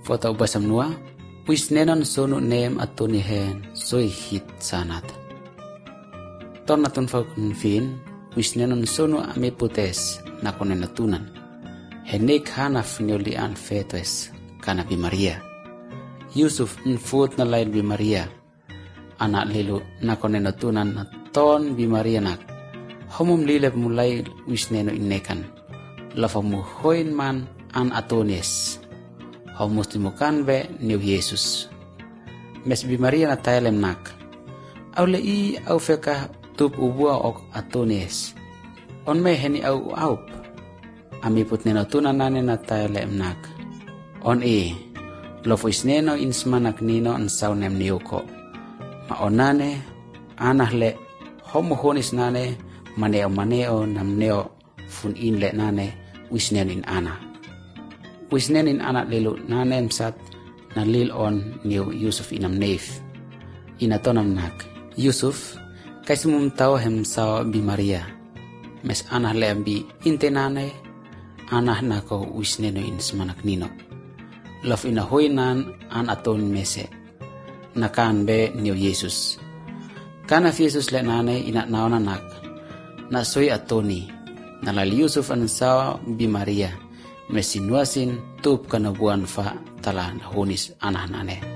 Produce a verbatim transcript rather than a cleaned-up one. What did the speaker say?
Foto basam nua, wis nenon sonu nem atuni hen soi hit sanat. Ton natun fakun fin, wis nenon sonu ame putes nakonen natunan. Henek hanaf nyolian fetes kana bi Maria. Yusuf nfut na lain bi Maria. Anak lelu nakonen natunan na ton bi Maria nak. Homum lilep mulai wis neno inekan. Lafamu hoin man an atones. Homus timukan be niu Yesus. Mes bi Maria na tailem nak. Au lei au feka tup ubua ok atones. On me heni au aup. Ami put neno tunan nane na tailem nak. On e. Lofo is neno insmanak nino an saunem niuko. Ma onane anah le homo honis nane maneo maneo nam neo fun in le nane wisnen in ana. Wisnen in anak lelu nanem sat na lil on niu Yusuf inam neif. Inatonam nak. Yusuf kaisumum tau hem sao bi Maria. Mes anah le ambi inte nane anah nako wisneno in semanak nino. Love ina hoinan an aton mese. Nakan be niu Yesus. Kana Yesus le nane ina naona nak. Na soy atoni. Nalal Yusuf an sao bi Maria. Mesinuasin tup kanabuan fa tala na hunis anah nane.